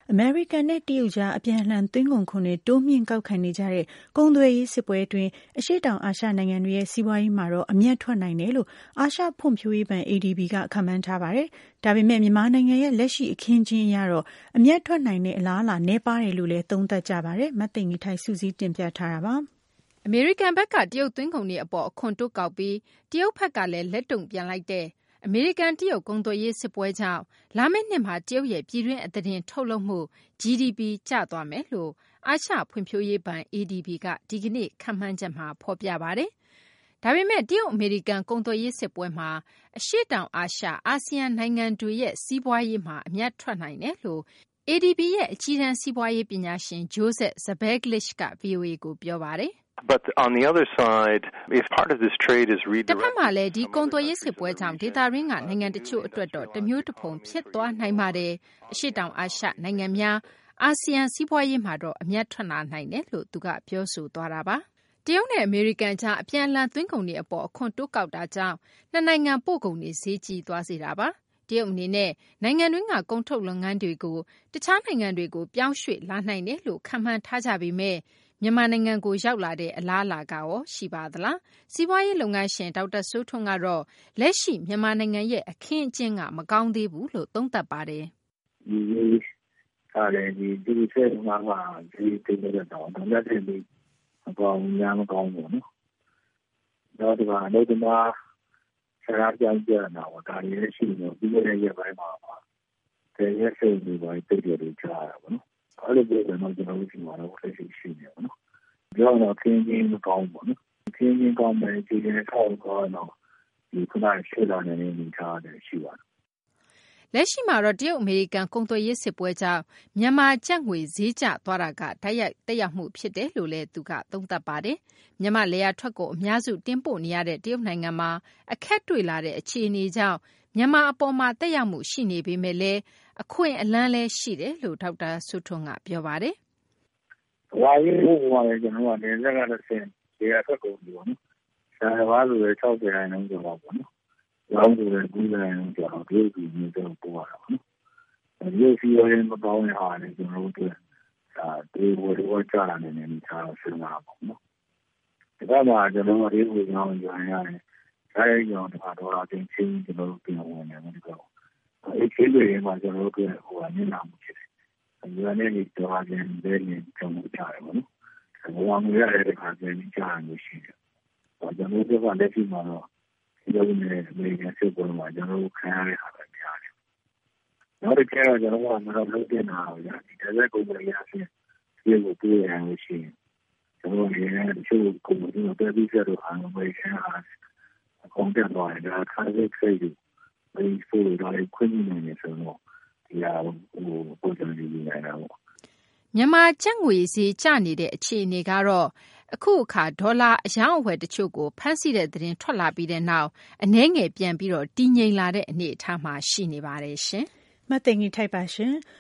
အမေရိကန်နဲ့တရုတ်ကြားအပြန်အလှန်သွင်းကုန်ခွန်တွေတိုးမြင့်ကောက်ခံနေကြတဲ့ကုန်သွယ်ရေးစစ်ပွဲအတွင်းအရှေ့တောင်အာရှနိုင်ငံတွေရဲ့စီးပွားရေးမှာတော့အမြတ်ထွက်နိုင်တယ်လို့အာရှဖွံ့ဖြိုးရေးဘဏ် ADB ကခန့်မှန်းထားပါတယ်။ဒါပေမဲ့မြန်မာနိုင်ငံရဲ့လက်ရှိအခင်းအကျင်းအရတော့အမြတ်ထွက်နိုင်တဲ့အလားအလာနည်းပါးတယ်လို့လည်းသုံးသပ်ကြပါတယ်။မသိင်္ဂီထိုက်စုစည်းတင်ပြထားတာပါ။အမေရိကန်ဘက်ကတရုတ်သွင်းကုန်တွေအပေါ်အခွန်တိုးကောက်ပြီးတရုတ်ဘက်ကလည်းလက်တုံ့ပြန်လိုက်တဲ့အမေရိကန်တရုတ်ကုန်သွယ်ရေးစစ်ပွဲကြောင့်လာမယ့်နှစ်မှာတရုတ်ရဲ့ပြည်တွင်းအသားတင်ထုတ်လုပ်မှု GDP ကျသွားမယ်လို့အာရှဖွံ့ဖြိုးရေးဘဏ် ADB ကဒီကနေ့ခန့်မှန်းချက်မှာဖော်ပြပါတယ်။ဒါပေမဲ့တရုတ်အမေရိကန်ကုန်သွယ်ရေးစစ်ပွဲမှာအရှေ့တောင်အာရှအာဆီယံနိုင်ငံတွေရဲ့စီးပွားရေးမှာအမြတ်ထွက်နိုင်တယ်လို့ ADB ရဲ့အကြီးတန်းစီးပွားရေးပညာရှင် Joseph Zbeglich က VOA ကိုပြောပါတယ်။ But on the other side, if part of this trade is redirected... တစ်ဖက်မှာလည်းဒီကုန်သွယ်ရေးစစ်ပွဲကြောင့်ဒေသရင်းကနိုင်ငံတချို့အတွက်တော့တမျိုးတစ်ဖုံဖြစ်သွားနိုင်ပါတယ်။အရှေ့တောင်အာရှနိုင်ငံများအာဆီယံစီးပွားရေးမှာတော့အမြတ်ထွက်လာနိုင်တယ်လို့သူကပြောဆိုသွားတာပါ။တရုတ်နဲ့အမေရိကန်ကြားအပြန်အလှန်သွင်းကုန်တွေအပေါ်အခွန်တိုးကောက်တာကြောင့်နှစ်နိုင်ငံပို့ကုန်တွေဈေးကြီးသွားစေတာပါ။တရုတ်အနေနဲ့နိုင်ငံတွင်းကကုန်ထုတ်လုပ်ငန်းတွေကိုတခြားနိုင်ငံတွေကိုပြောင်းရွှေ့လာနိုင်တယ်လို့ခန့်မှန်းထားကြပေမဲ့မြန်မာနိုင်ငံကိုရောက်လာတဲ့အလားအလာကရောရှိပါသလားစီးပွားရေးလုပ်ငန်းရှင်ဒေါက်တာစိုးထွန်းကတော့လက်ရှိမြန်မာနိုင်ငံရဲ့အခင်းအကျင်းကမကောင်းသေးဘူးလို့သုံးသပ်ပါတယ်ဒီအဲ့ဒီဒီဆက်မှာဒီတင်တဲ့တော့လက်ထက်ပြီးအကောင်များမကောင်းဘူးနော်တော့ဒီမှာလည်းဒီမှာဆရာပြောင်းပြတော့ဒါရရှိနေပြီးခဲ့တဲ့ရက်ပိုင်းမှာတကယ်စိတ်ကြီးပါတိတ်တယ်ကြားရပါတော့အဲ့လိုပြောတော့ကျွန်တော်တို့ဒီမှာတော့ဆက်ရှိနေပါတော့ပြောတော့ခင်းချင်းမကောင်းဘူးနော်ခင်းချင်းကောင်းတယ်ဒီနေ့ထောက်ကောတော့ဒီခုနရှိလာနေတဲ့နေသားတွေရှိပါတယ်လက်ရှိမှာတော့တရုတ်အမေရိကန်ကုန်သွယ်ရေးစစ်ပွဲကြောင့်မြန်မာကျပ်ငွေဈေးကျသွားတာကတိုက်ရိုက်တက်ရောက်မှုဖြစ်တယ်လို့လည်းသူကသုံးသပ်ပါတယ်။မြန်မာလယ်ယာထွက်ကိုအများစုတင်ပို့နေရတဲ့တရုတ်နိုင်ငံမှာအခက်တွေ့လာတဲ့အခြေအနေကြောင့်မြန်မာအပေါ်မှာတက်ရောက်မှုရှိနေပေမဲ့လည်းအခွင့်အလမ်းလည်းရှိတယ်လို့ဒေါက်တာစိုးထွန်းကပြောပါတယ်။ဝါရီဘုရားလည်းကျွန်တော်ကလည်းလက်ကလည်းဆင်လယ်ယာထွက်ကုန်ပြီးတော့နော်။ဆန်ဘာလို့လဲ60ရာခိုင်နှုန်းကျော်ပါပေါ့နော်။လောင်းတူတဲ့ကူးတဲ့ကျော်တော့ဒီလိုမျိုးတော့ပို့ရတာပေါ့နော်။ဒီစီရိုင်းမပေါင်းရအောင်လည်းကျွန်တော်တို့ဒီဝေဝကြလာနေနေချာစဉ်းစားပါပေါ့နော်။ဒါကမှကျွန်တော်တို့ဒီလိုကြောင်းရရတယ်။ဒါရဲ့ကြောင့်ဒီမှာဒေါ်လာတင်ချင်းကျွန်တော်တို့ပြင်ဝင်နေတယ်ဒီကောအဲ့ဒီတွေမှာကျွန်တော်တို့ဟိုအနေနာမှုဖြစ်တယ်။ဒီကနေဒီဒေါ်လာတင်တဲ့နေကျွန်တော်ကြားရပါတော့။ဘဝမျိုးရတဲ့ခါကျရင်ကြားရလို့ရှိတယ်။ကျွန်တော်တို့ကလက်ရှိမှာတော့ဒီလိုနဲ့အမေရိကန်စစ်ပွဲမှာကျွန်တော်တို့ခံရတဲ့ဟာပဲကြားတယ်။နောက်တစ်ချက်တော့ကျွန်တော်ကမတော်လုပ်တင်တာဗျာဒီတက်ကုန်တွေရဆင်းဒီလိုတွေ့ရလို့ရှိရင်ကျွန်တော်လည်းတချို့ကုန်တွေတော့တက်ပြီးကြတော့အမေရိကန်ဟာအကောင့်တက်သွားတယ်ဒါခါးစိတ်စိတ်ဒီဆိုတော့လည်းခွင့်ပြုနေတယ်ဆိုတော့ဒီဟာဟိုပုံစံကြီးနေနေတာပေါ့မြန်မာကျပ်ငွေဈေးကျနေတဲ့အခြေအနေကတော့အခုအခါဒေါ်လာအယောင်းအဝယ်တချို့ကိုဖမ်းဆီးတဲ့သတင်းထွက်လာပြီးတဲ့နောက်အနည်းငယ်ပြန်ပြီးတော့တည်ငြိမ်လာတဲ့အနေအထားမှာရှိနေပါတယ်ရှင်။မသိင်္ဂီထိုက်ပါရှင်